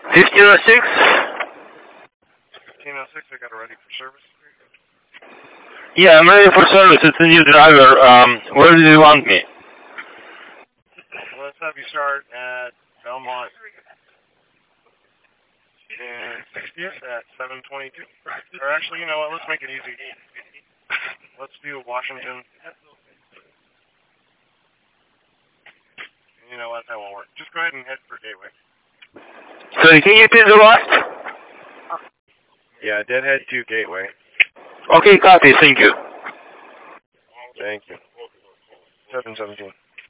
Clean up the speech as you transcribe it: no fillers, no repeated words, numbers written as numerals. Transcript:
1506? 1506, I got it ready for service. Yeah, I'm ready for service. It's a new driver. Where do you want me? Let's have you start at Belmont and 60th at 7:22. Or actually, you know what? Let's make it easy. Let's do Washington. You know what? That won't work. Just go ahead and head for Gateway. Sorry, can you repeat the last? Yeah, deadhead to Gateway. Okay, copy. Thank you. Thank you. 717.